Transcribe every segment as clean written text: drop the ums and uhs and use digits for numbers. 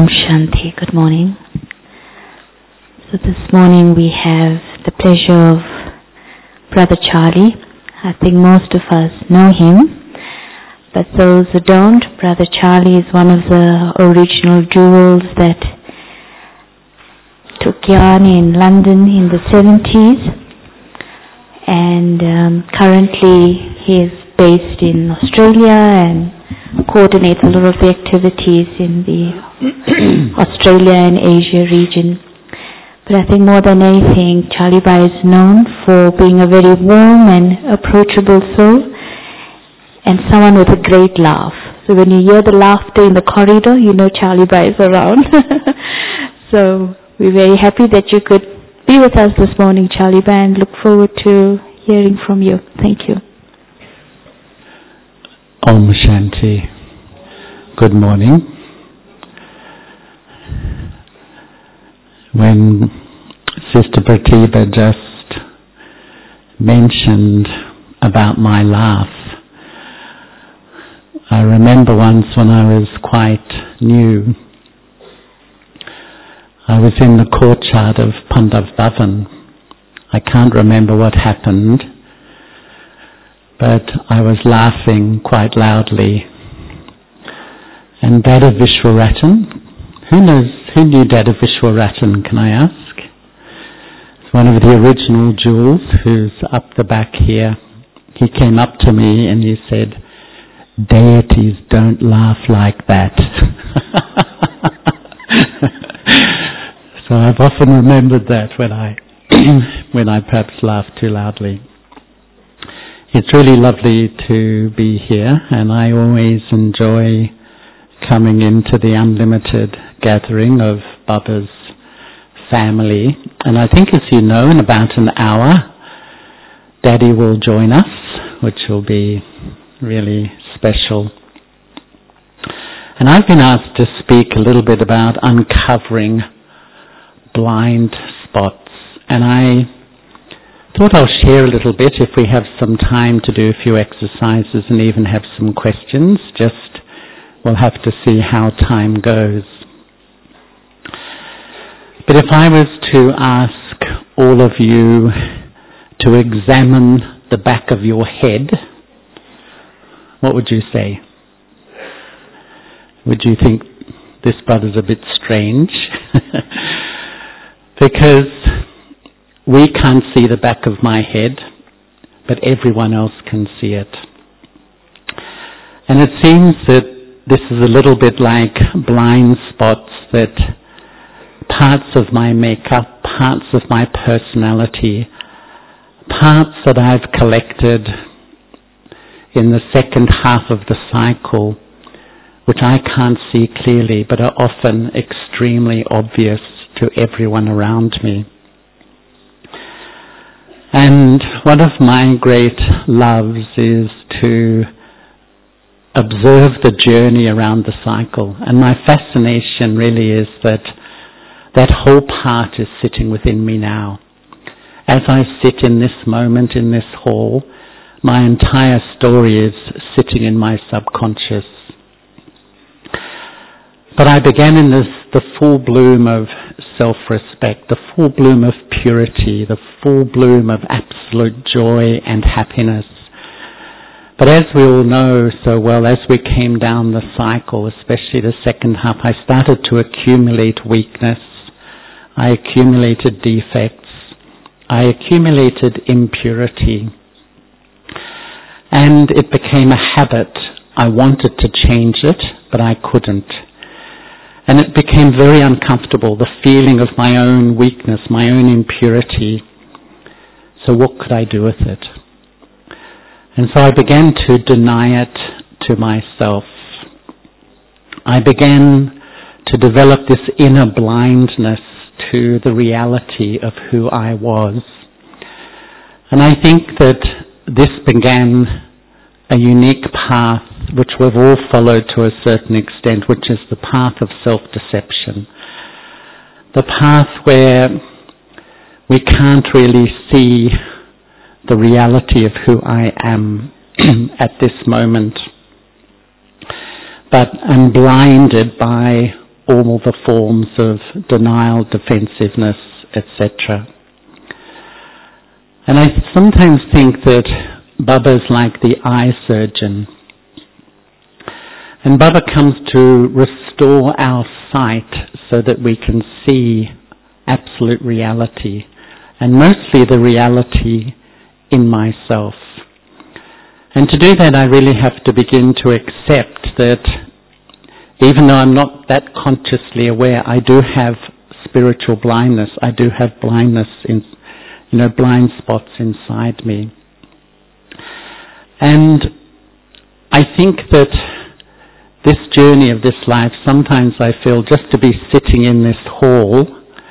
Om Shanti, good morning. So this morning we have the pleasure of Brother Charlie. I think most of us know him, but those who don't, Brother Charlie is one of the original jewels that took yarn in London in the 70s, and currently he is based in Australia and coordinates a lot of the activities in the Australia and Asia region. But I think more than anything, Charlie Bai is known for being a very warm and approachable soul and someone with a great laugh. So when you hear the laughter in the corridor, you know Charlie Bai is around. So we're very happy that you could be with us this morning, Charlie Bai, and look forward to hearing from you. Thank you. Om Shanti. Good morning. When Sister Pratibha just mentioned about my laugh, I remember once when I was quite new, I was in the courtyard of Pandav Bhavan. I can't remember what happened, but I was laughing quite loudly. And Dada Vishwaratan, who knew Dada Vishwaratan, can I ask? It's one of the original jewels who's up the back here. He came up to me and he said, "Deities don't laugh like that." So I've often remembered that when I perhaps laugh too loudly. It's really lovely to be here, and I always enjoy coming into the unlimited gathering of Baba's family. And I think, as you know, in about an hour, Daddy will join us, which will be really special. And I've been asked to speak a little bit about uncovering blind spots, and I thought I'll share a little bit if we have some time to do a few exercises and even have some questions. We'll have to see how time goes. But if I was to ask all of you to examine the back of your head, what would you say? Would you think this brother's a bit strange? Because we can't see the back of my head, but everyone else can see it. And it seems that this is a little bit like blind spots, that parts of my makeup, parts of my personality, parts that I've collected in the second half of the cycle, which I can't see clearly, but are often extremely obvious to everyone around me. And one of my great loves is to observe the journey around the cycle. And my fascination really is that that whole part is sitting within me now. As I sit in this moment in this hall, my entire story is sitting in my subconscious. But I began in the full bloom of self-respect, the full bloom of purity, the full bloom of absolute joy and happiness. But as we all know so well, as we came down the cycle, especially the second half, I started to accumulate weakness. I accumulated defects. I accumulated impurity. And it became a habit. I wanted to change it, but I couldn't. And it became very uncomfortable, the feeling of my own weakness, my own impurity. So what could I do with it? And so I began to deny it to myself. I began to develop this inner blindness to the reality of who I was. And I think that this began a unique path which we've all followed to a certain extent, which is the path of self-deception. The path where we can't really see the reality of who I am at this moment, but I'm blinded by all the forms of denial, defensiveness, etc. And I sometimes think that Baba's like the eye surgeon. And Baba comes to restore our sight so that we can see absolute reality, and mostly the reality in myself. And to do that, I really have to begin to accept that even though I'm not that consciously aware, I do have spiritual blindness. I do have blindness in, blind spots inside me. And I think that this journey of this life, sometimes I feel just to be sitting in this hall,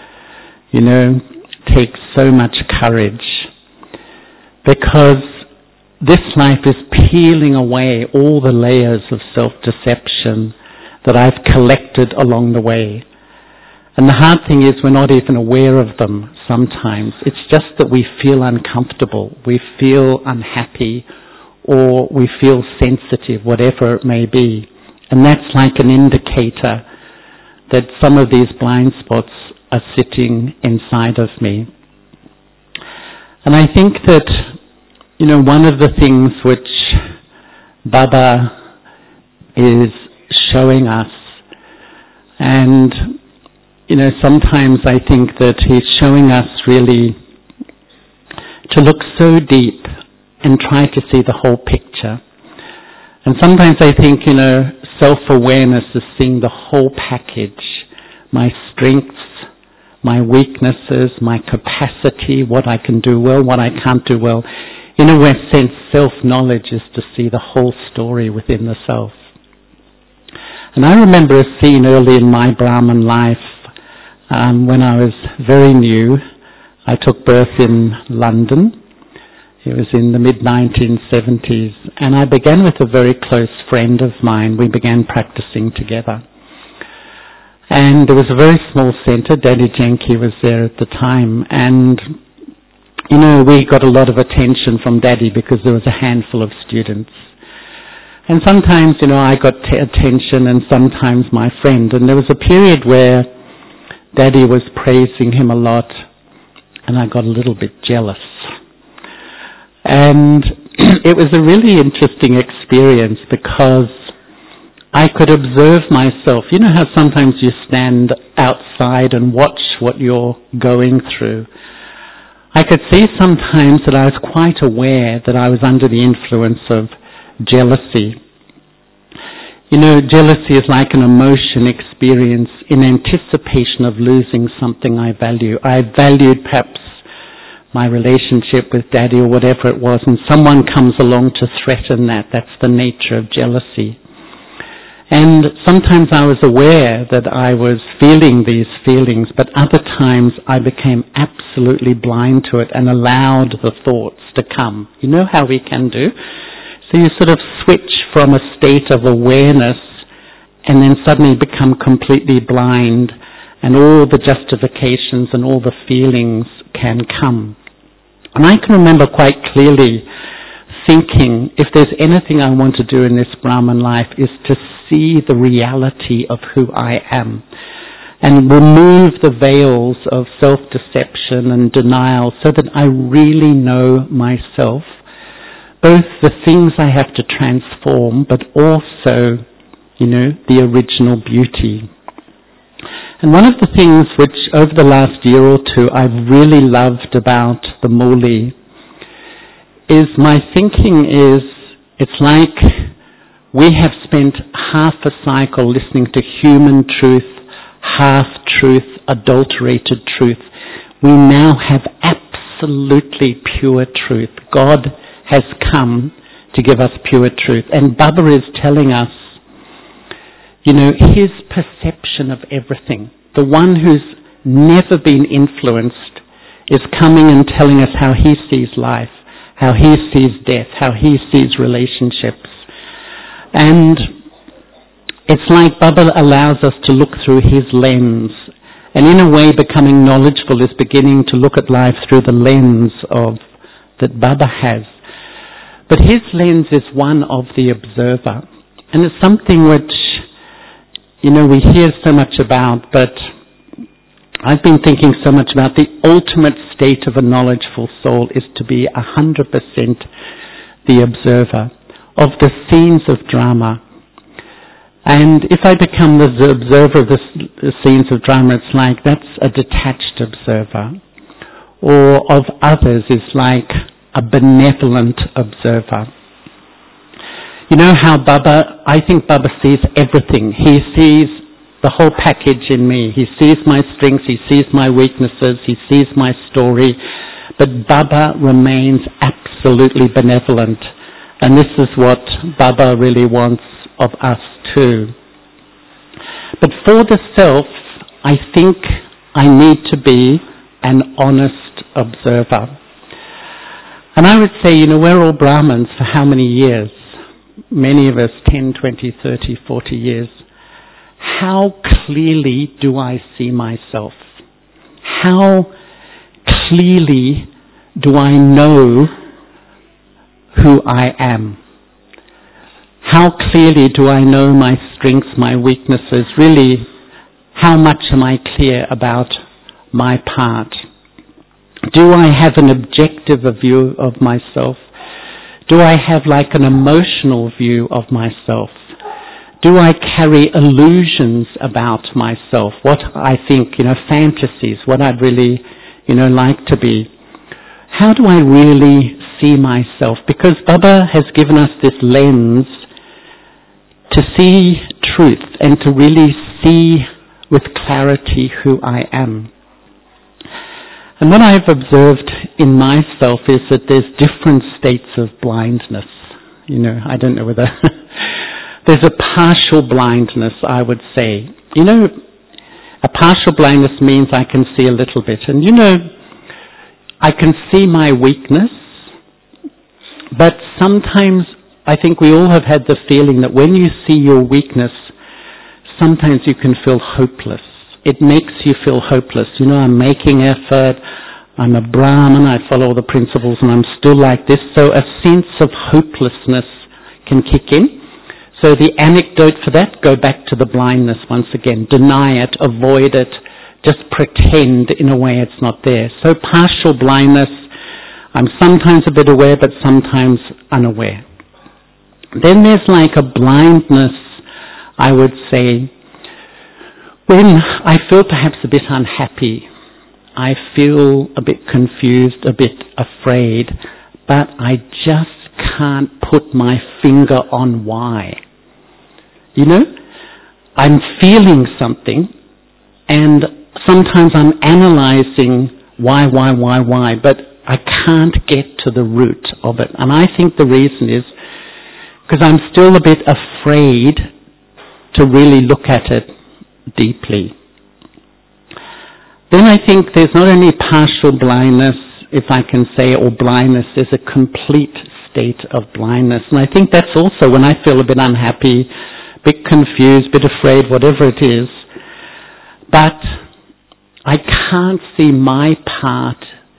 takes so much courage, because this life is peeling away all the layers of self-deception that I've collected along the way. And the hard thing is we're not even aware of them sometimes. It's just that we feel uncomfortable, we feel unhappy, or we feel sensitive, whatever it may be. And that's like an indicator that some of these blind spots are sitting inside of me. And I think that, one of the things which Baba is showing us, and, sometimes I think that he's showing us really to look so deep and try to see the whole picture. And sometimes I think, self-awareness is seeing the whole package, my strengths, my weaknesses, my capacity, what I can do well, what I can't do well. In a sense, self-knowledge is to see the whole story within the self. And I remember a scene early in my Brahman life, when I was very new. I took birth in London. It was in the mid-1970s, and I began with a very close friend of mine. We began practicing together. And it was a very small centre. Daddy Janki was there at the time, and, we got a lot of attention from Daddy because there was a handful of students. And sometimes, I got attention, and sometimes my friend. And there was a period where Daddy was praising him a lot, and I got a little bit jealous. And it was a really interesting experience because I could observe myself. You know how sometimes you stand outside and watch what you're going through? I could see sometimes that I was quite aware that I was under the influence of jealousy. Jealousy is like an emotion experience in anticipation of losing something I value. I valued perhaps my relationship with Daddy or whatever it was, and someone comes along to threaten that. That's the nature of jealousy. And sometimes I was aware that I was feeling these feelings, but other times I became absolutely blind to it and allowed the thoughts to come. You know how we can do? So you sort of switch from a state of awareness and then suddenly become completely blind, and all the justifications and all the feelings can come. And I can remember quite clearly thinking, if there's anything I want to do in this Brahman life, is to see the reality of who I am and remove the veils of self-deception and denial so that I really know myself, both the things I have to transform, but also, the original beauty. And one of the things which over the last year or two I've really loved about the Muli is my thinking is, it's like we have spent half a cycle listening to human truth, half-truth, adulterated truth. We now have absolutely pure truth. God has come to give us pure truth. And Baba is telling us, his perception of everything. The one who's never been influenced is coming and telling us how he sees life, how he sees death, how he sees relationships. And it's like Baba allows us to look through his lens. And in a way, becoming knowledgeful is beginning to look at life through the lens that Baba has. But his lens is one of the observer. And it's something which we hear so much about, but I've been thinking so much about the ultimate state of a knowledgeful soul is to be 100% the observer of the scenes of drama. And if I become the observer of the scenes of drama, it's like that's a detached observer. Or of others is like a benevolent observer. You know how I think Baba sees everything. He sees the whole package in me. He sees my strengths, he sees my weaknesses, he sees my story. But Baba remains absolutely benevolent. And this is what Baba really wants of us too. But for the self, I think I need to be an honest observer. And I would say, we're all Brahmins for how many years? Many of us 10, 20, 30, 40 years. How clearly do I see myself? How clearly do I know who I am? How clearly do I know my strengths, my weaknesses? Really, how much am I clear about my part? Do I have an objective view of myself? Do I have like an emotional view of myself? Do I carry illusions about myself? What I think, fantasies, what I'd really, like to be. How do I really see myself? Because Baba has given us this lens to see truth and to really see with clarity who I am. And what I've observed in myself is that there's different states of blindness. I don't know whether... There's a partial blindness, I would say. A partial blindness means I can see a little bit. And I can see my weakness, but sometimes I think we all have had the feeling that when you see your weakness, sometimes you can feel hopeless. It makes you feel hopeless. I'm making effort, I'm a Brahmin, I follow all the principles, and I'm still like this. So a sense of hopelessness can kick in. So the anecdote for that, go back to the blindness once again. Deny it, avoid it, just pretend in a way it's not there. So partial blindness, I'm sometimes a bit aware, but sometimes unaware. Then there's like a blindness, I would say, when I feel perhaps a bit unhappy. I feel a bit confused, a bit afraid, but I just can't put my finger on why. I'm feeling something, and sometimes I'm analyzing why, but I can't get to the root of it. And I think the reason is because I'm still a bit afraid to really look at it deeply. Then I think there's not only partial blindness, if I can say, or blindness, there's a complete state of blindness. And I think that's also when I feel a bit unhappy, a bit confused, a bit afraid, whatever it is. But I can't see my part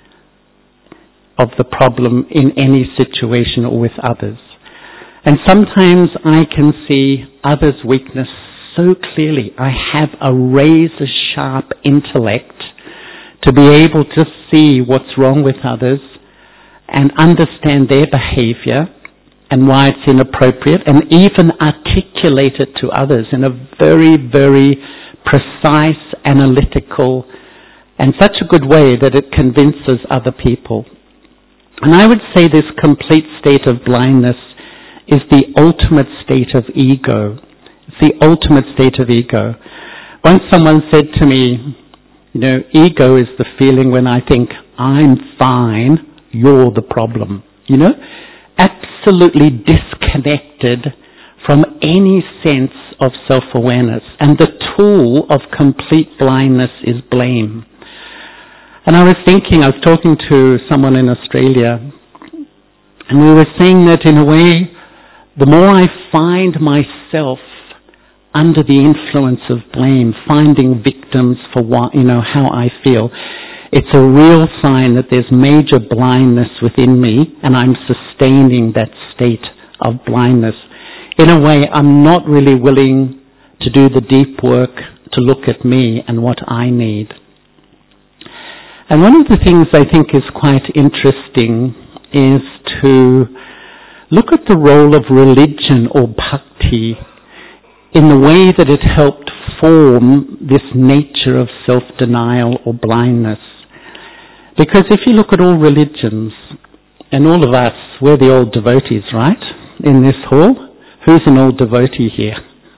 of the problem in any situation or with others. And sometimes I can see others' weakness so clearly. I have a razor-sharp intellect to be able to see what's wrong with others and understand their behavior and why it's inappropriate, and even articulate it to others in a very, very precise, analytical, and such a good way that it convinces other people. And I would say this complete state of blindness is the ultimate state of ego. It's the ultimate state of ego. Once someone said to me, ego is the feeling when I think, I'm fine, you're the problem. Absolutely disconnected from any sense of self-awareness. And the tool of complete blindness is blame. And I was talking to someone in Australia, and we were saying that in a way, the more I find myself under the influence of blame, finding victims for how I feel, it's a real sign that there's major blindness within me, and I'm sustaining that state of blindness. In a way, I'm not really willing to do the deep work, to look at me and what I need. And one of the things I think is quite interesting is to look at the role of religion or bhakti in the way that it helped form this nature of self-denial or blindness. Because if you look at all religions, and all of us, we're the old devotees, right? In this hall. Who's an old devotee here?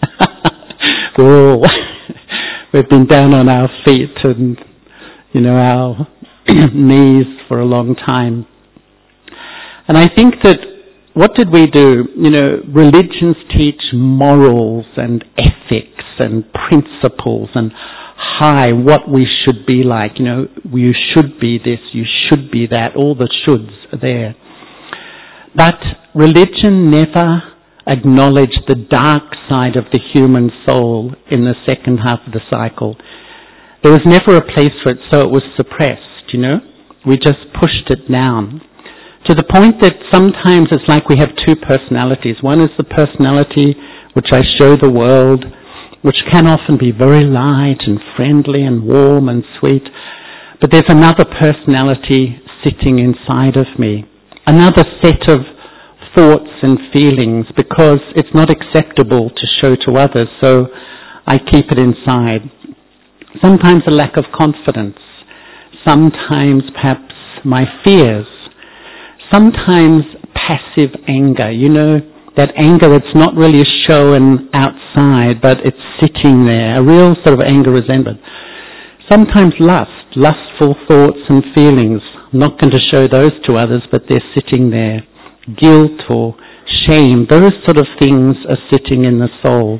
We've been down on our feet and, our knees for a long time. And I think that, what did we do? Religions teach morals and ethics and principles and what we should be like. You should be this, you should be that, all the shoulds are there. But religion never acknowledged the dark side of the human soul in the second half of the cycle. There was never a place for it, so it was suppressed, We just pushed it down. To the point that sometimes it's like we have two personalities. One is the personality which I show the world, which can often be very light and friendly and warm and sweet. But there's another personality sitting inside of me, another set of thoughts and feelings, because it's not acceptable to show to others, so I keep it inside. Sometimes a lack of confidence, sometimes perhaps my fears, sometimes passive anger, that anger that's not really shown outside, but it's sitting there, a real sort of anger, resentment. Sometimes lustful thoughts and feelings. I'm not going to show those to others, but they're sitting there. Guilt or shame, those sort of things are sitting in the soul.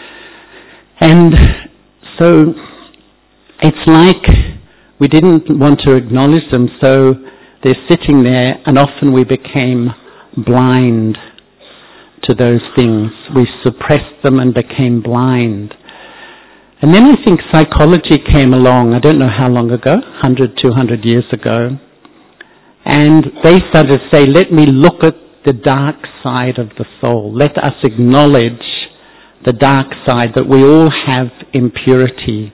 And so it's like we didn't want to acknowledge them, so they're sitting there, and often we became blind to those things. We suppressed them and became blind. And then I think psychology came along, I don't know how long ago, 100, 200 years ago, and they started to say, let me look at the dark side of the soul. Let us acknowledge the dark side, that we all have impurity.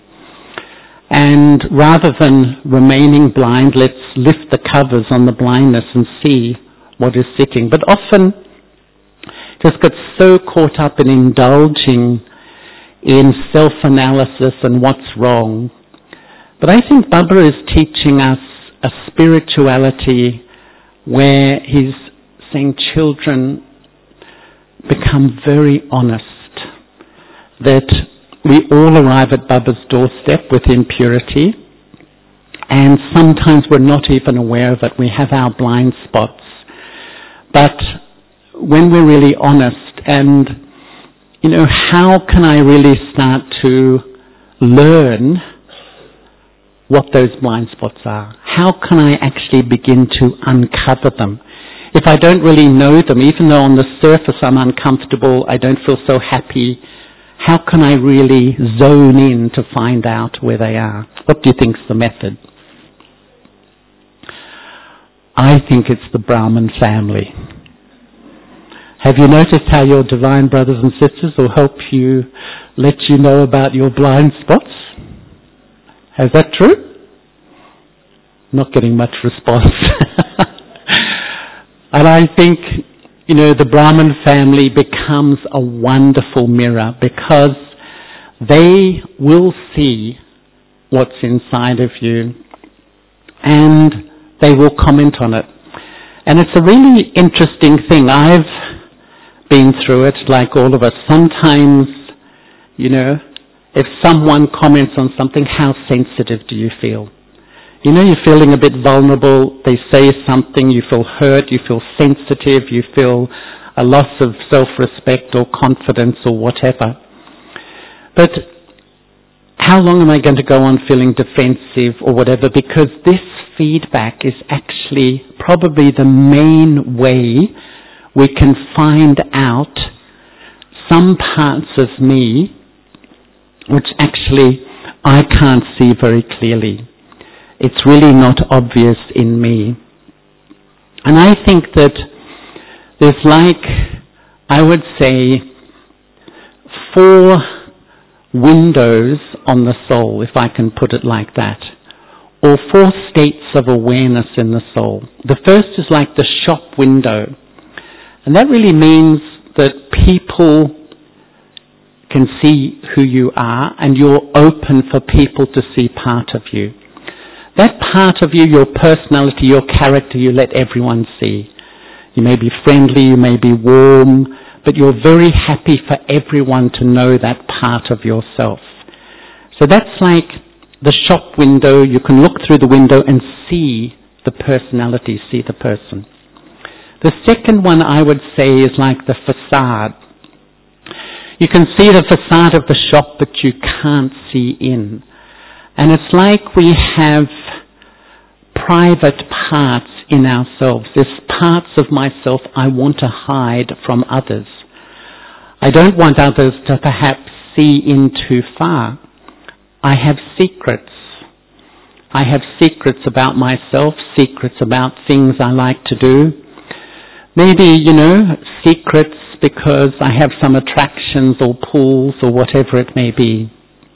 And rather than remaining blind, let's lift the covers on the blindness and see what is sitting. But often just get so caught up in indulging in self-analysis and what's wrong. But I think Baba is teaching us a spirituality where he's saying, children, become very honest, that we all arrive at Baba's doorstep with impurity, and sometimes we're not even aware of it. We have our blind spots. But when we're really honest, and how can I really start to learn what those blind spots are? How can I actually begin to uncover them? If I don't really know them, even though on the surface I'm uncomfortable, I don't feel so happy, how can I really zone in to find out where they are? What do you think's the method? I think it's the Brahmin family. Have you noticed how your divine brothers and sisters will help you, let you know about your blind spots? Is that true? Not getting much response. And I think, the Brahmin family becomes a wonderful mirror, because they will see what's inside of you and they will comment on it. And it's a really interesting thing. I've been through it, like all of us. Sometimes, if someone comments on something, how sensitive do you feel? You're feeling a bit vulnerable, they say something, you feel hurt, you feel sensitive, you feel a loss of self-respect or confidence or whatever. But how long am I going to go on feeling defensive or whatever? Because this feedback is actually probably the main way we can find out some parts of me which actually I can't see very clearly. It's really not obvious in me. And I think that there's I would say, 4 windows on the soul, if I can put it like that, or 4 states of awareness in the soul. The first is like the shop window, and that really means that people can see who you are and you're open for people to see part of you. That part of you, your personality, your character, you let everyone see. You may be friendly, you may be warm, but you're very happy for everyone to know that part of yourself. So that's like the shop window. You can look through the window and see the personality, see the person. The second one I would say is like the facade. You can see the facade of the shop, but you can't see in. And it's like we have private parts in ourselves. There's parts of myself I want to hide from others. I don't want others to perhaps see in too far. I have secrets. I have secrets about myself, secrets about things I like to do. Maybe, secrets because I have some attractions or pulls or whatever it may be.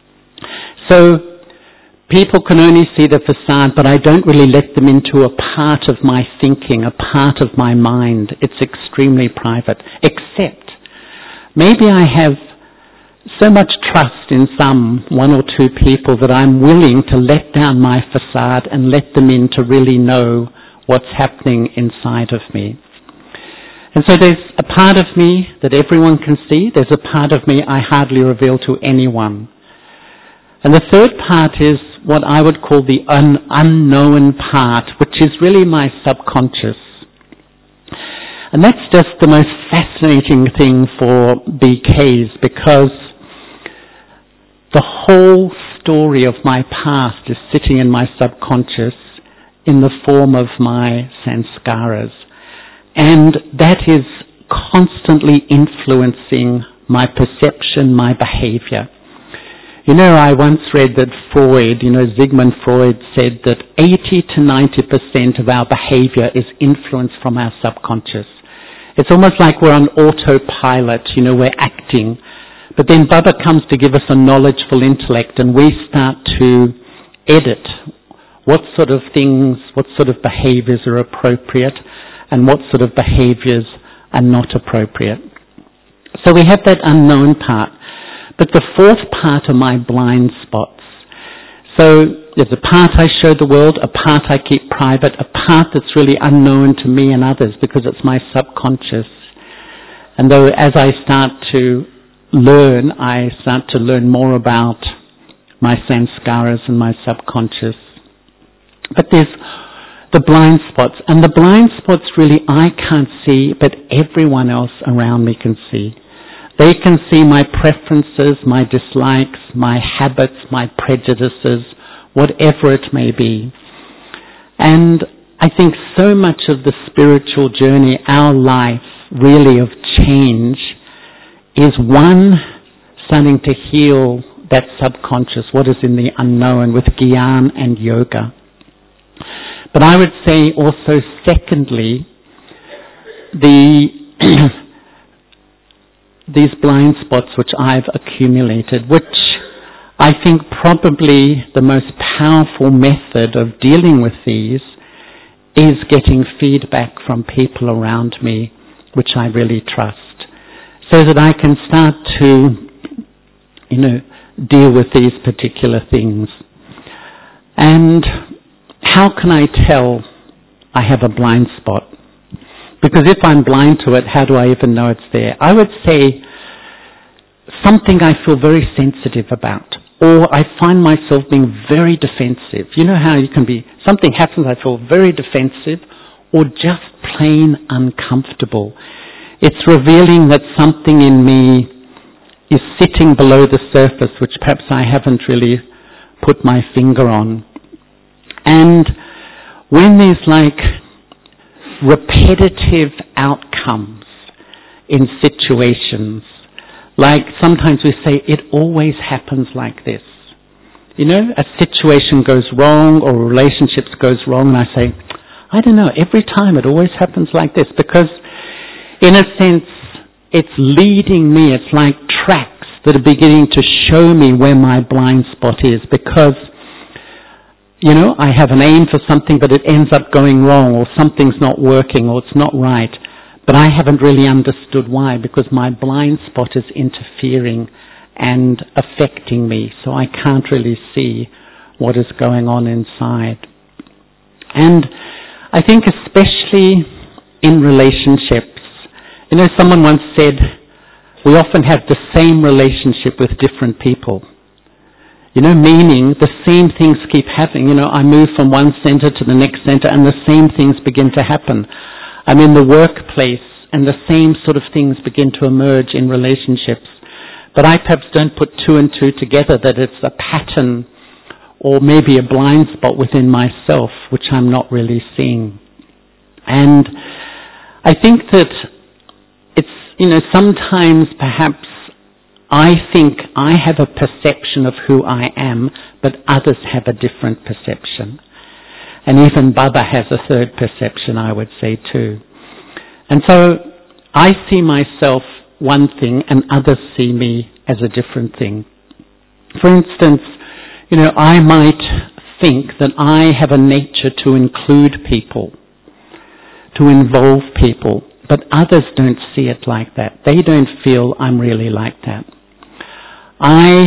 So people can only see the facade, but I don't really let them into a part of my thinking, a part of my mind. It's extremely private, except maybe I have so much trust in one or two people that I'm willing to let down my facade and let them in to really know what's happening inside of me. And so there's a part of me that everyone can see. There's a part of me I hardly reveal to anyone. And the third part is what I would call the unknown part, which is really my subconscious. And that's just the most fascinating thing for BKs, because the whole story of my past is sitting in my subconscious in the form of my sanskaras. And that is constantly influencing my perception, my behavior. I once read that Freud, Sigmund Freud said that 80 to 90% of our behavior is influenced from our subconscious. It's almost like we're on autopilot, we're acting. But then Baba comes to give us a knowledgeful intellect, and we start to edit what sort of things, what sort of behaviors are appropriate, and what sort of behaviors are not appropriate. So we have that unknown part. But the fourth part are my blind spots. So there's a part I show the world, a part I keep private, a part that's really unknown to me and others because it's my subconscious. And though as I start to learn, I start to learn more about my sanskaras and my subconscious. But there's the blind spots. And the blind spots really I can't see, but everyone else around me can see. They can see my preferences, my dislikes, my habits, my prejudices, whatever it may be. And I think so much of the spiritual journey, our life really of change, is one, starting to heal that subconscious, what is in the unknown, with Gyan and yoga. But I would say also, secondly, these blind spots which I've accumulated, which I think probably the most powerful method of dealing with these is getting feedback from people around me, which I really trust, so that I can start to, deal with these particular things. And how can I tell I have a blind spot? Because if I'm blind to it, how do I even know it's there? I would say something I feel very sensitive about, or I find myself being very defensive. You know how you can be, something happens, I feel very defensive, or just plain uncomfortable. It's revealing that something in me is sitting below the surface, which perhaps I haven't really put my finger on. And when there's like repetitive outcomes in situations, like sometimes we say, it always happens like this. A situation goes wrong or relationships goes wrong, and I say, I don't know, every time it always happens like this, because in a sense, it's leading me, it's like tracks that are beginning to show me where my blind spot is, because, you know, I have an aim for something but it ends up going wrong, or something's not working, or it's not right. But I haven't really understood why, because my blind spot is interfering and affecting me, so I can't really see what is going on inside. And I think especially in relationships, you know, someone once said, we often have the same relationship with different people. You know, meaning the same things keep happening. You know, I move from one center to the next center and the same things begin to happen. I'm in the workplace and the same sort of things begin to emerge in relationships. But I perhaps don't put two and two together, that it's a pattern or maybe a blind spot within myself, which I'm not really seeing. And I think that it's, you know, sometimes perhaps I think I have a perception of who I am, but others have a different perception. And even Baba has a third perception, I would say, too. And so I see myself one thing and others see me as a different thing. For instance, you know, I might think that I have a nature to include people, to involve people, but others don't see it like that. They don't feel I'm really like that. I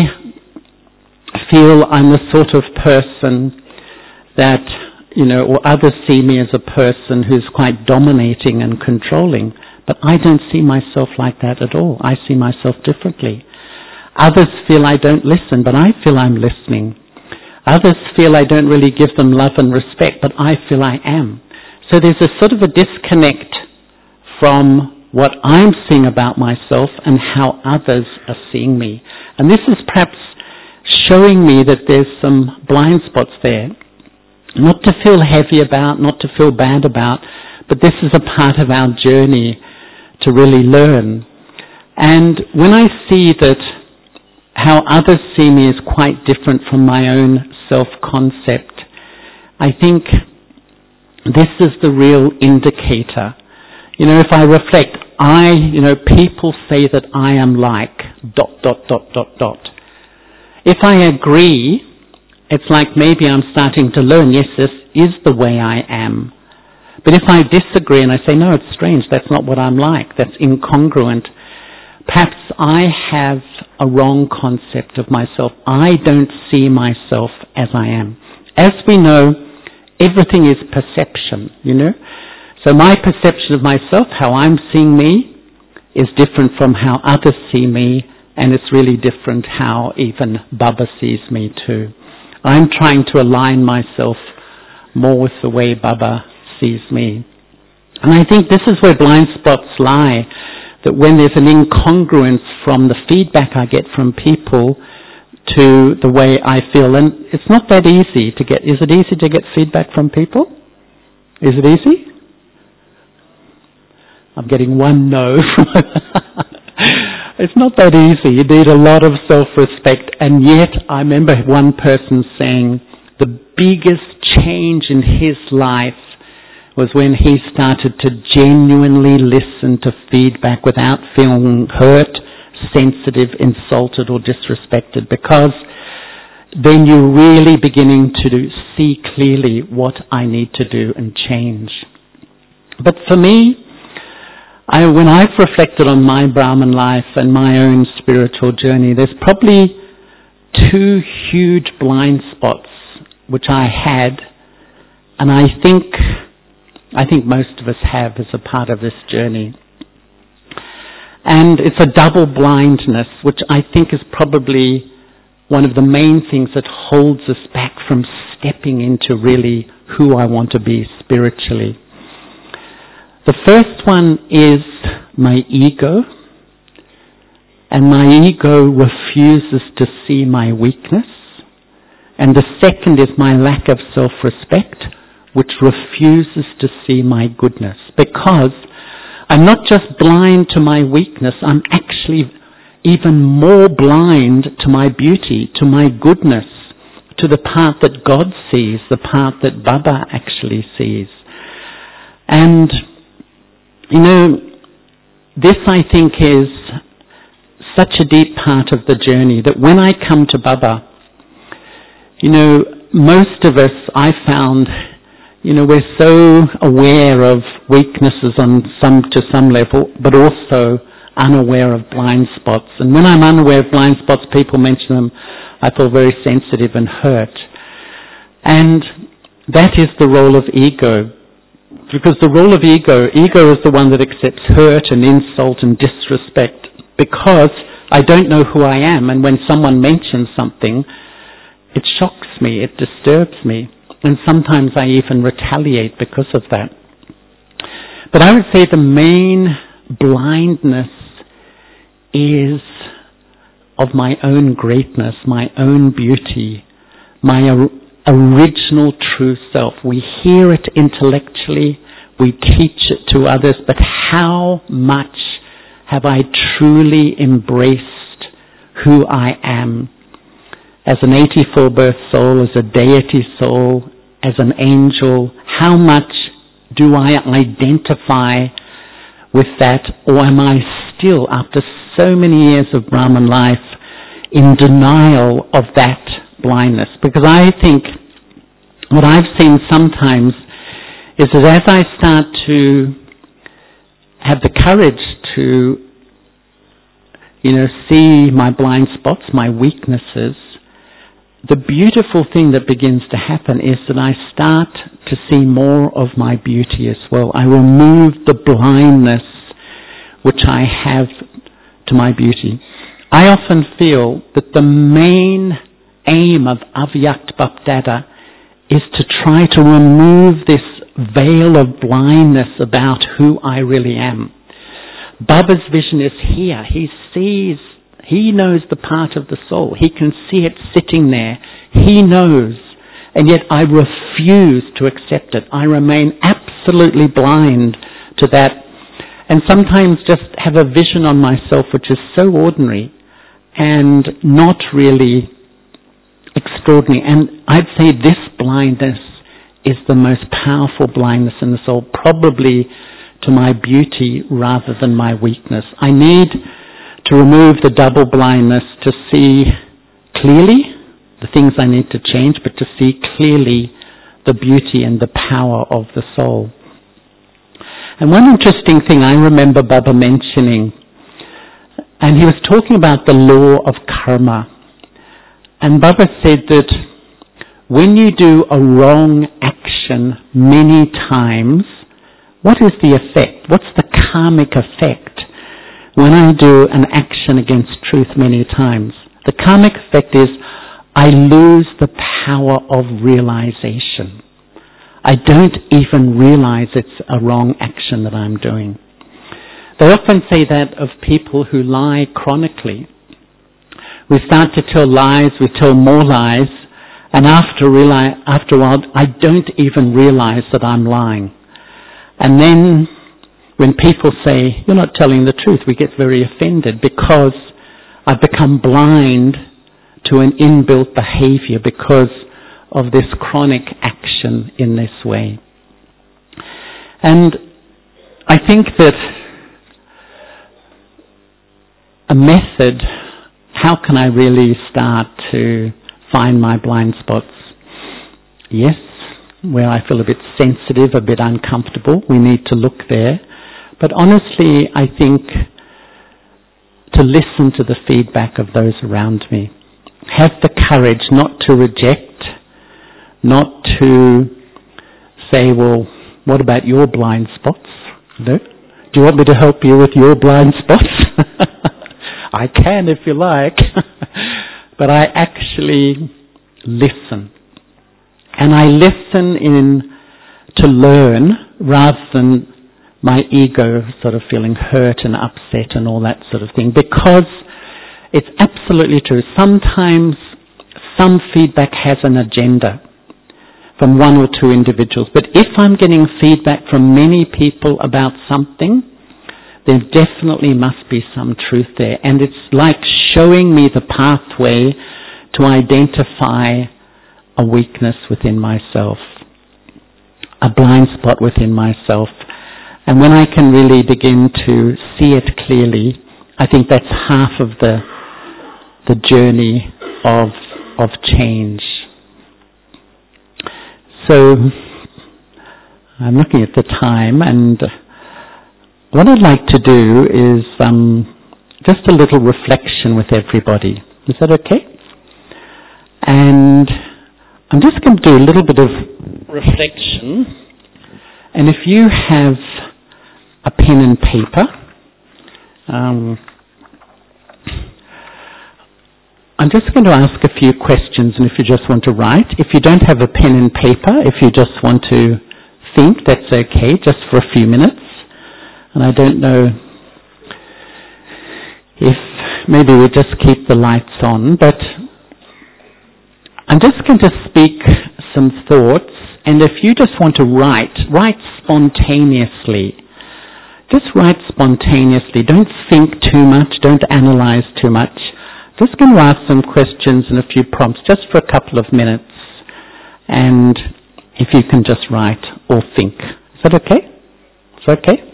feel I'm the sort of person that, you know, or others see me as a person who's quite dominating and controlling, but I don't see myself like that at all. I see myself differently. Others feel I don't listen, but I feel I'm listening. Others feel I don't really give them love and respect, but I feel I am. So there's a sort of a disconnect from what I'm seeing about myself and how others are seeing me. And this is perhaps showing me that there's some blind spots there. Not to feel heavy about, not to feel bad about, but this is a part of our journey to really learn. And when I see that how others see me is quite different from my own self-concept, I think this is the real indicator. You know, if I reflect, people say that I am like ... If I agree, it's like maybe I'm starting to learn, yes, this is the way I am. But if I disagree and I say, no, it's strange, that's not what I'm like, that's incongruent, perhaps I have a wrong concept of myself. I don't see myself as I am. As we know, everything is perception, you know. So my perception of myself, how I'm seeing me, is different from how others see me, and it's really different how even Baba sees me too. I'm trying to align myself more with the way Baba sees me. And I think this is where blind spots lie, that when there's an incongruence from the feedback I get from people to the way I feel, and it's not that easy to get. Is it easy to get feedback from people? Is it easy? I'm getting one no. It's not that easy. You need a lot of self-respect. And yet, I remember one person saying the biggest change in his life was when he started to genuinely listen to feedback without feeling hurt, sensitive, insulted or disrespected, because then you're really beginning to see clearly what I need to do and change. But for me, when I've reflected on my Brahman life and my own spiritual journey, there's probably two huge blind spots which I had, and I think most of us have as a part of this journey. And it's a double blindness, which I think is probably one of the main things that holds us back from stepping into really who I want to be spiritually. The first one is my ego, and my ego refuses to see my weakness. And the second is my lack of self-respect, which refuses to see my goodness. Because I'm not just blind to my weakness, I'm actually even more blind to my beauty, to my goodness, to the part that God sees, the part that Baba actually sees. And, you know, this I think is such a deep part of the journey that when I come to Baba, most of us, I found, we're so aware of weaknesses to some level, but also unaware of blind spots. And when I'm unaware of blind spots, people mention them, I feel very sensitive and hurt. And that is the role of ego. Because the role of ego is the one that accepts hurt and insult and disrespect, because I don't know who I am, and when someone mentions something, it shocks me, it disturbs me, and sometimes I even retaliate because of that. But I would say the main blindness is of my own greatness, my own beauty, my original true self. We hear it intellectually, we teach it to others, but how much have I truly embraced who I am? As an 84 birth soul, as a deity soul, as an angel, how much do I identify with that, or am I still, after so many years of Brahman life, in denial of that blindness? Because I think what I've seen sometimes is that as I start to have the courage to, see my blind spots, my weaknesses, the beautiful thing that begins to happen is that I start to see more of my beauty as well. I remove the blindness which I have to my beauty. I often feel that the main aim of Avyakt Bapdada is to try to remove this veil of blindness about who I really am. Baba's vision is here. He knows the part of the soul. He can see it sitting there. He knows. And yet I refuse to accept it. I remain absolutely blind to that. And sometimes just have a vision on myself which is so ordinary and not really extraordinary. And I'd say this blindness is the most powerful blindness in the soul, probably to my beauty rather than my weakness. I need to remove the double blindness to see clearly the things I need to change, but to see clearly the beauty and the power of the soul. And one interesting thing I remember Baba mentioning, and he was talking about the law of karma. And Baba said that when you do a wrong action many times, what is the effect? What's the karmic effect when I do an action against truth many times? The karmic effect is I lose the power of realization. I don't even realize it's a wrong action that I'm doing. They often say that of people who lie chronically. We start to tell lies, we tell more lies, and after a while, I don't even realize that I'm lying. And then when people say, you're not telling the truth, we get very offended because I've become blind to an inbuilt behavior because of this chronic action in this way. And I think that a method, how can I really start to find my blind spots? Yes, where I feel a bit sensitive, a bit uncomfortable, we need to look there. But honestly, I think to listen to the feedback of those around me. Have the courage not to reject, not to say, well, what about your blind spots? No? Do you want me to help you with your blind spots? I can if you like. But I actually listen. And I listen to learn rather than my ego sort of feeling hurt and upset and all that sort of thing. Because it's absolutely true. Sometimes some feedback has an agenda from one or two individuals. But if I'm getting feedback from many people about something, there definitely must be some truth there. And it's like showing me the pathway to identify a weakness within myself, a blind spot within myself. And when I can really begin to see it clearly, I think that's half of the journey of change. So I'm looking at the time, and what I'd like to do is just a little reflection with everybody. Is that okay? And I'm just going to do a little bit of reflection. And if you have a pen and paper, I'm just going to ask a few questions, and if you just want to write. If you don't have a pen and paper, if you just want to think, that's okay, just for a few minutes. And I don't know if maybe we just keep the lights on, but I'm just going to speak some thoughts, and if you just want to write spontaneously. Just write spontaneously. Don't think too much. Don't analyze too much. Just going to ask some questions and a few prompts just for a couple of minutes. And if you can just write or think. Is that okay? Is that okay?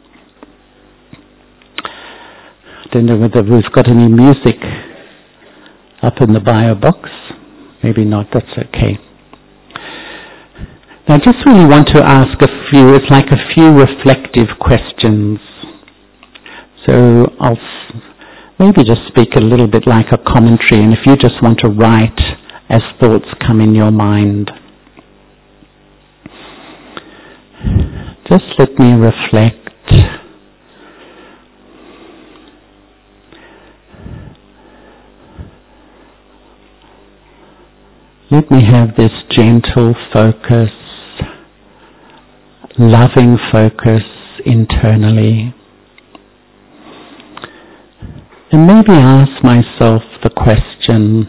I don't know whether we've got any music up in the bio box. Maybe not. That's okay. Now I just really want to ask it's like a few reflective questions. So I'll maybe just speak a little bit like a commentary, and if you just want to write as thoughts come in your mind. Just let me reflect. Let me have this gentle focus, loving focus internally. And maybe ask myself the question,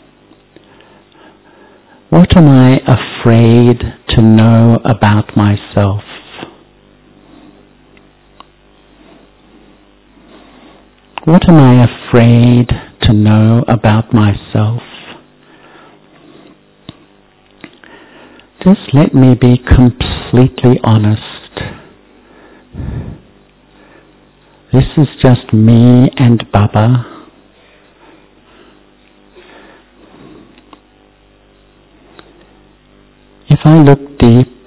what am I afraid to know about myself? What am I afraid to know about myself? Just let me be completely honest. This is just me and Baba. If I look deep,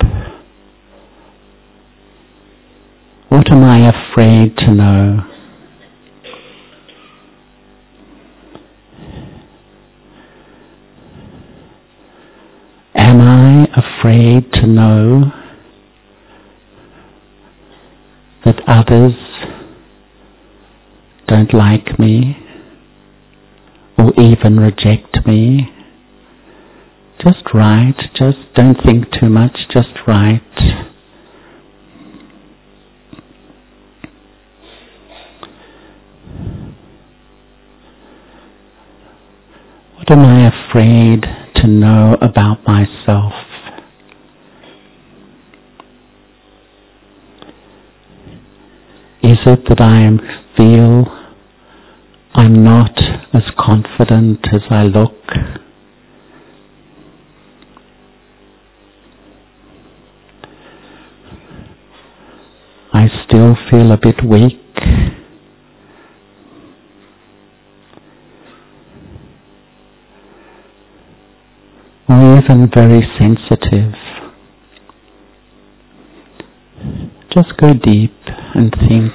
what am I afraid to know? Am I afraid to know that others don't like me or even reject me? Just write, just don't think too much, just write. What am I afraid to know about myself? Is it that I feel I'm not as confident as I look? I still feel a bit weak. Or even very sensitive. Just go deep and think,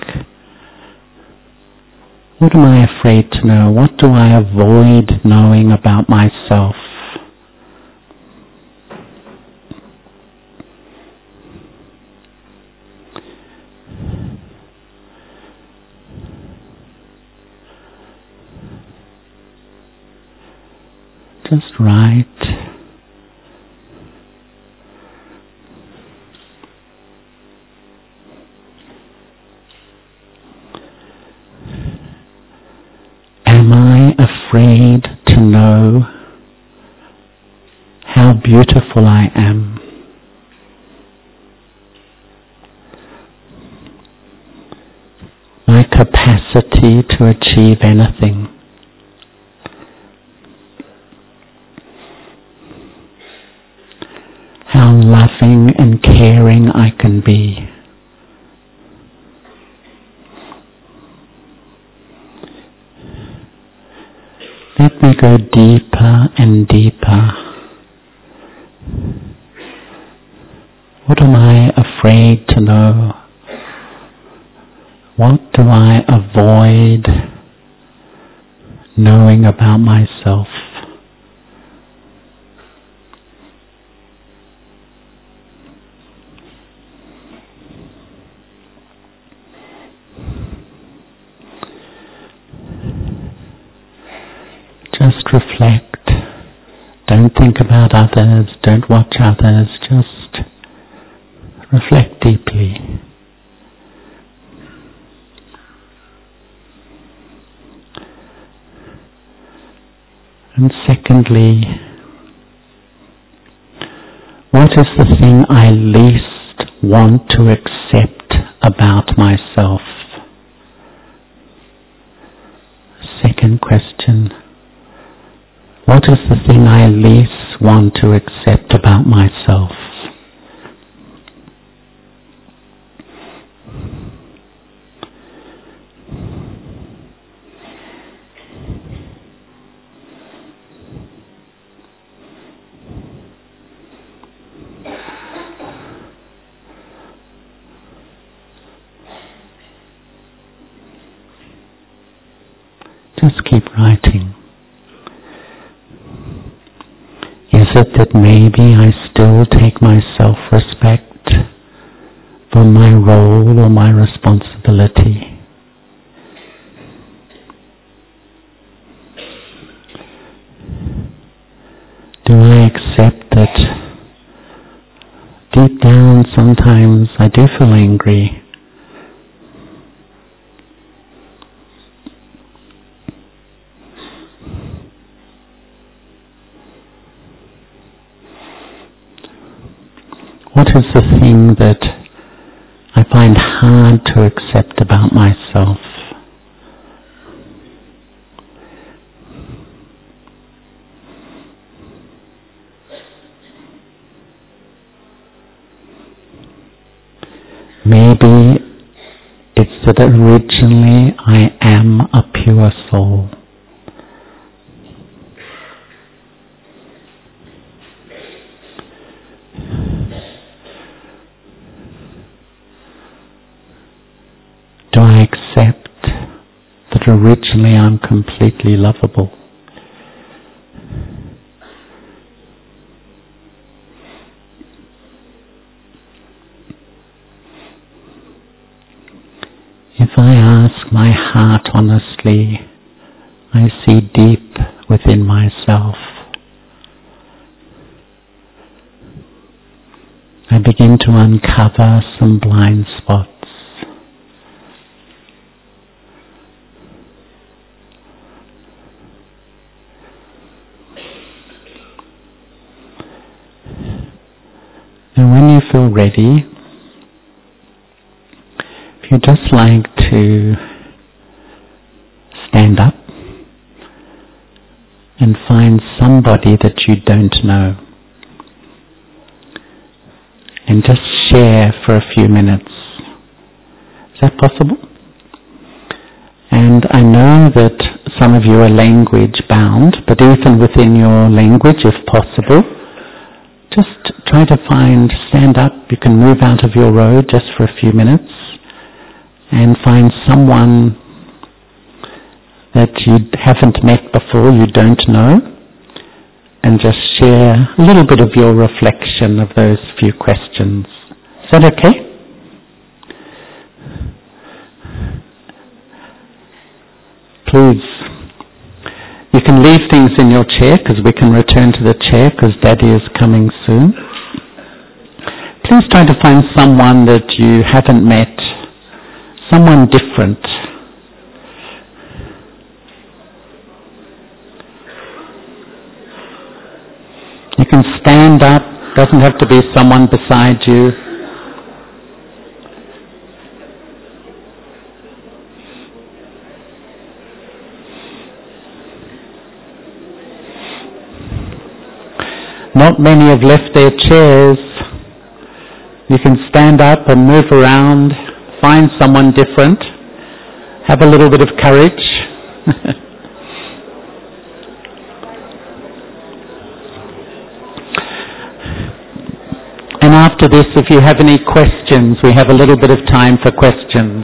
what am I afraid to know? What do I avoid knowing about myself? Just write. Am I afraid to know how beautiful I am? My capacity to achieve anything. How loving and caring I can be. we go deeper and deeper, what am I afraid to know? What do I avoid knowing about myself? Just reflect. Don't think about others. Don't watch others. Just reflect deeply. And secondly, what is the thing I least want to accept about myself? Second question. What is the thing I least want to accept about myself? Just keep writing. Is it that maybe I still take my self-respect from my role or my responsibility? Do I accept that deep down sometimes I do feel angry? What is the thing that I find hard to accept about myself? Maybe it's that originally I am a pure soul. Do I accept that originally I'm completely lovable? If I ask my heart honestly, I see deep within myself. I begin to uncover some blind spots. And when you feel ready, if you'd just like to stand up and find somebody that you don't know and just share for a few minutes. Is that possible? And I know that some of you are language bound, but even within your language, if possible, just try to stand up. You can move out of your road just for a few minutes and find someone that you haven't met before, you don't know, and just share a little bit of your reflection of those few questions. Is that okay? Please, you can leave things in your chair because we can return to the chair because Daddy is coming soon. Please try to find someone that you haven't met, someone different. You can stand up, doesn't have to be someone beside you. Not many have left their chairs. You can stand up and move around, find someone different, have a little bit of courage. after this, if you have any questions, we have a little bit of time for questions.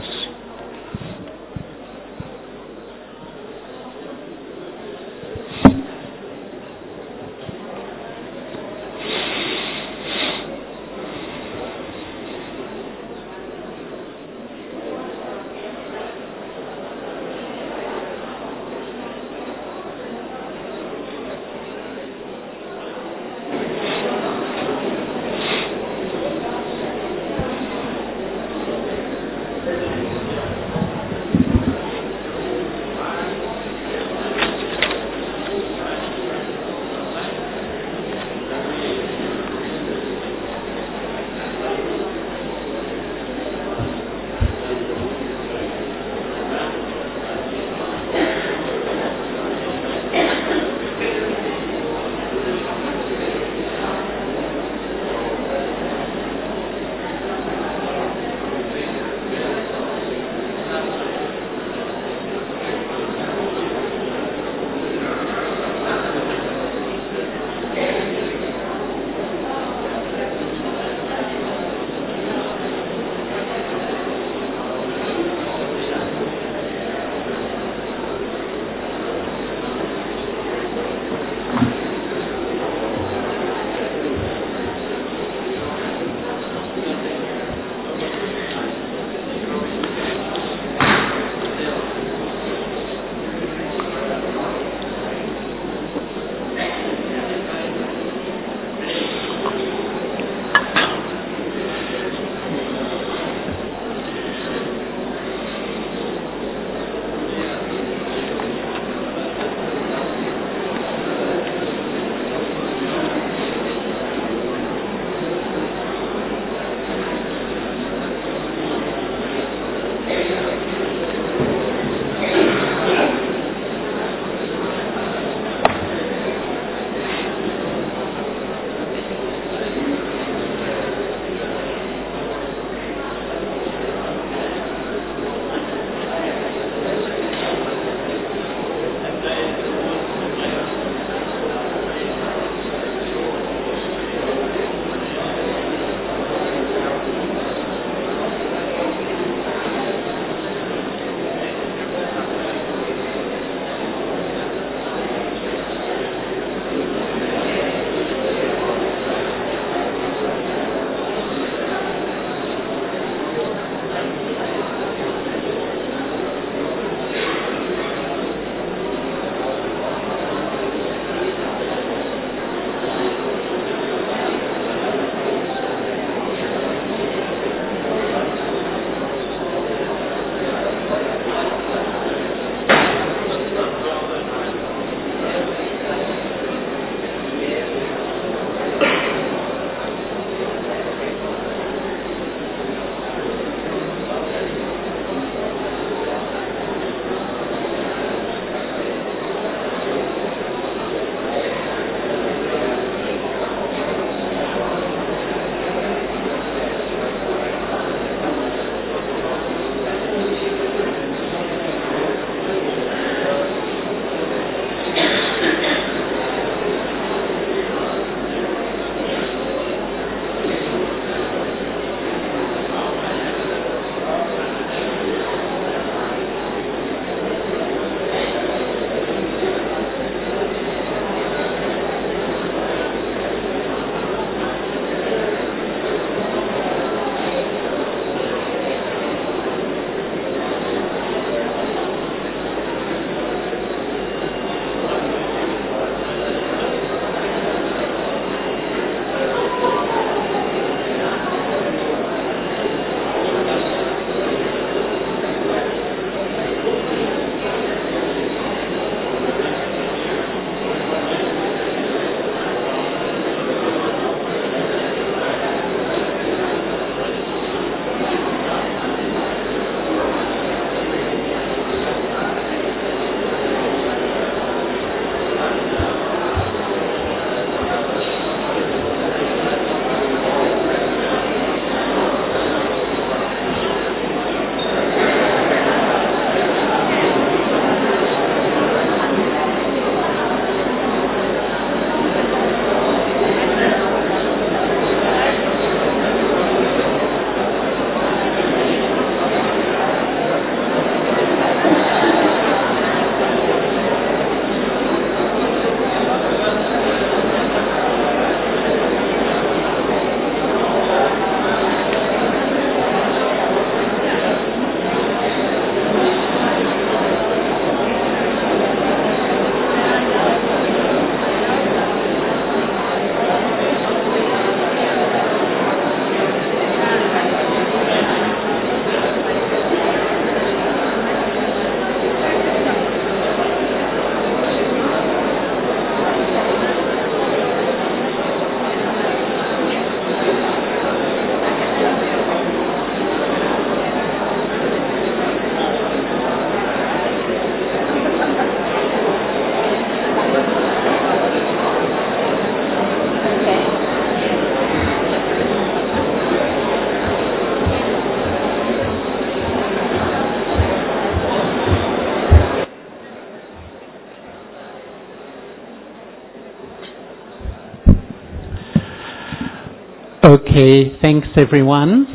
Okay, thanks everyone.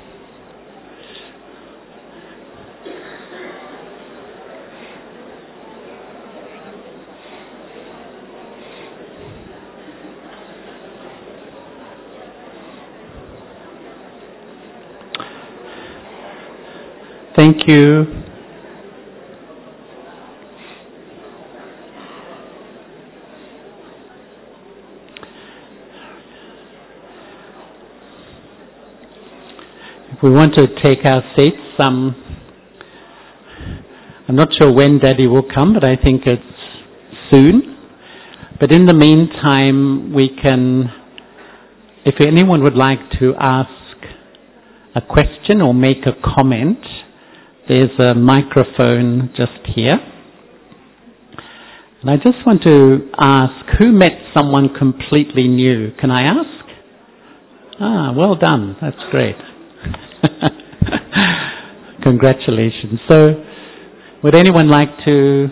Thank you. If we want to take our seats, I'm not sure when Daddy will come, but I think it's soon. But in the meantime, we can, if anyone would like to ask a question or make a comment, there's a microphone just here. And I just want to ask, who met someone completely new? Can I ask? Ah, well done. That's great. Congratulations. So, would anyone like to...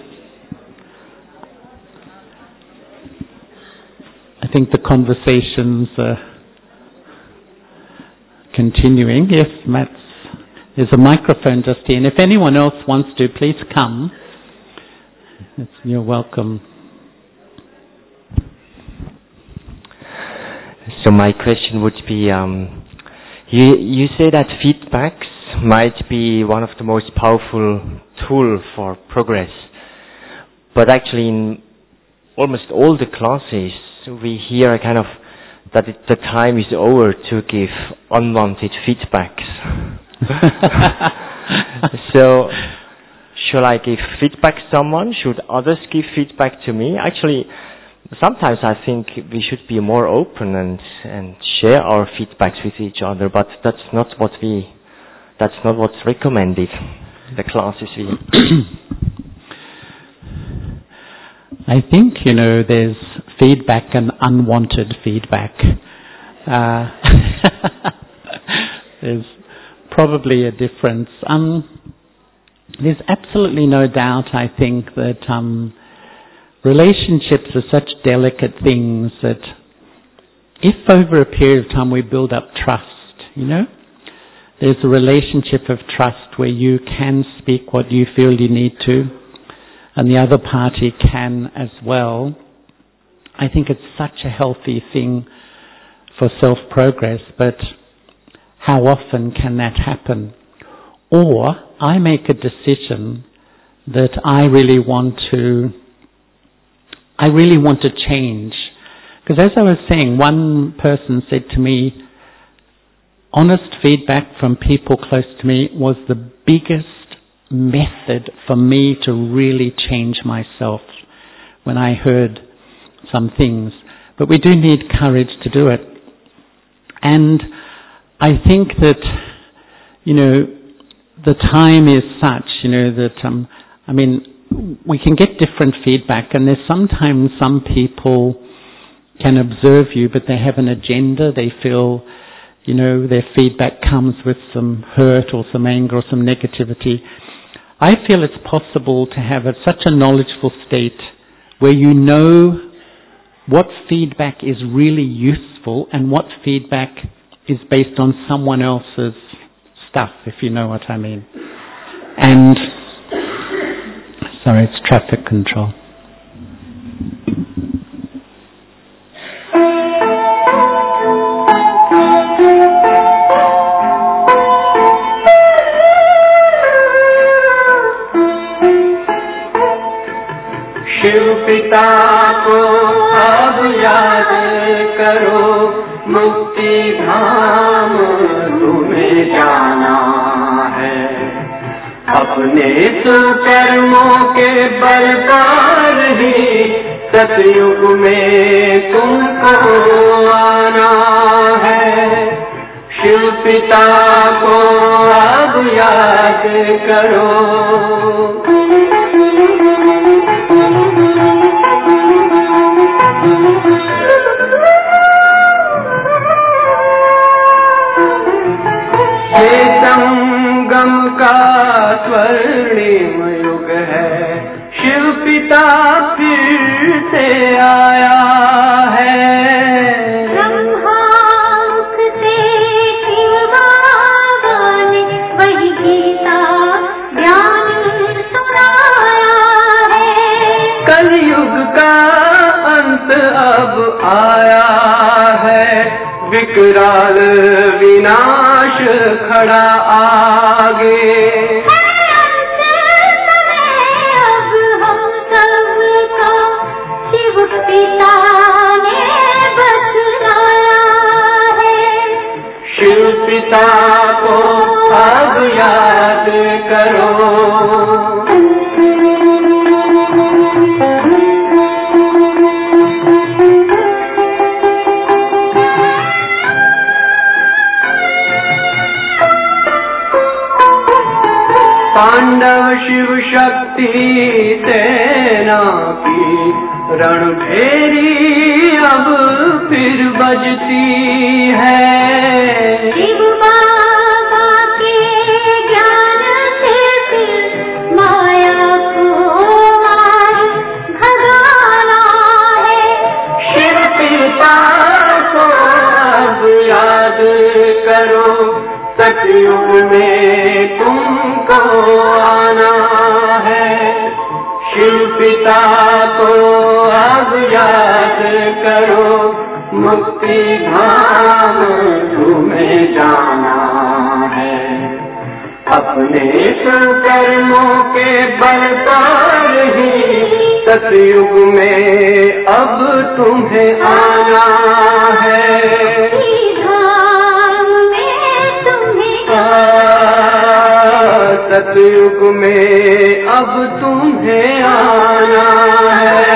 I think the conversation's continuing. Yes, Matt. There's a microphone just here. And if anyone else wants to, please come. You're welcome. So my question would be, you say that feedbacks might be one of the most powerful tools for progress. But actually in almost all the classes, we hear kind of that the time is over to give unwanted feedbacks. So, should I give feedback to someone? Should others give feedback to me? Actually, sometimes I think we should be more open and share our feedbacks with each other, but that's not what's recommended in the classes we... I think, there's feedback and unwanted feedback. There's probably a difference. There's absolutely no doubt, I think, that relationships are such delicate things that if over a period of time we build up trust, there's a relationship of trust where you can speak what you feel you need to, and the other party can as well. I think it's such a healthy thing for self-progress, but how often can that happen? Or I make a decision that I really want to change. Because as I was saying, one person said to me, honest feedback from people close to me was the biggest method for me to really change myself when I heard some things. But we do need courage to do it. And I think that, the time is such, that, we can get different feedback, and there's sometimes some people can observe you, but they have an agenda. They feel, their feedback comes with some hurt or some anger or some negativity. I feel it's possible to have such a knowledgeful state where you know what feedback is really useful and what feedback is based on someone else's stuff, if you know what I mean. And, sorry, it's traffic control. Shiv पिता को अब याद करो, मुक्ति धाम तुम्हें जाना है। अपने सुकर्मों के बल पर ही सतयुग में तुमको आना है। शिव पिता को अब याद करो। ये संगम का स्वर्णिम युग है, शिव पिता फिर से आया है। ब्रह्मा वक्त अब आया है, विकराल विनाश खड़ा आगे। अब हम सबको शिव पिता ने बतलाया है। शिव पिता को अब याद करो। पांडव शिव शक्ति सेना की रणभेरी अब फिर बजती है। शिव बाबा के ज्ञान से फिर माया को मार भगाना है। शिव पिता को अब याद करो, सतयुग में तुमको आना है। शिव पिता को अब याद करो, मुक्ति धाम तुम्हें जाना है। अपने कर्मों के बल पर ही सतयुग में अब तुम्हें आना है। सतयुग में अब तुम्हें आना है।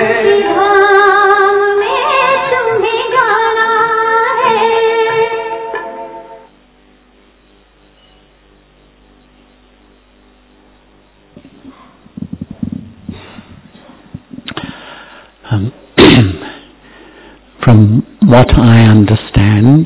धाम में तुम्हें गाना है। From what I understand,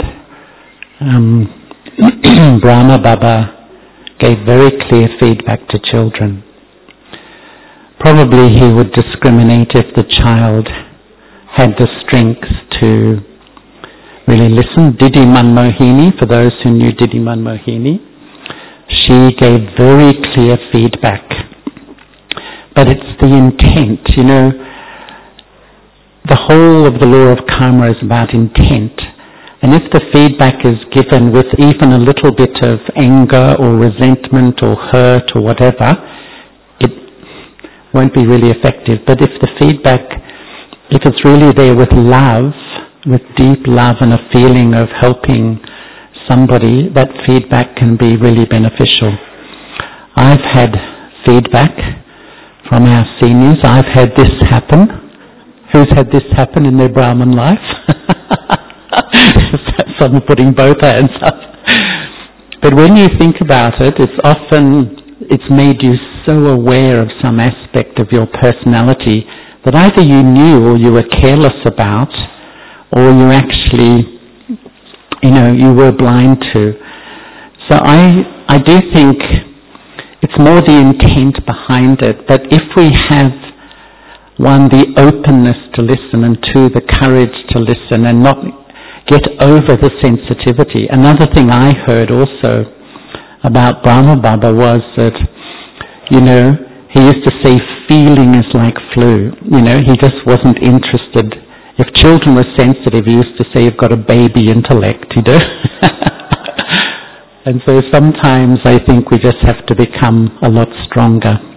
Brahma Baba gave very clear feedback to children. Probably he would discriminate if the child had the strength to really listen. Didi Manmohini, for those who knew Didi Manmohini, she gave very clear feedback. But it's the intent, you know, the whole of the law of karma is about intent. And if the feedback is given with even a little bit of anger or resentment or hurt or whatever, it won't be really effective. But if the feedback, if it's really there with love, with deep love and a feeling of helping somebody, that feedback can be really beneficial. I've had feedback from our seniors. I've had this happen. Who's had this happen in their Brahman life? Some are putting both hands up. But when you think about it, it's made you so aware of some aspect of your personality that either you knew or you were careless about, or you actually, you were blind to. So I do think it's more the intent behind it. But if we have, one, the openness to listen, and two, the courage to listen and not get over the sensitivity. Another thing I heard also about Brahma Baba was that, he used to say feeling is like flu. He just wasn't interested. If children were sensitive, he used to say you've got a baby intellect, And so sometimes I think we just have to become a lot stronger.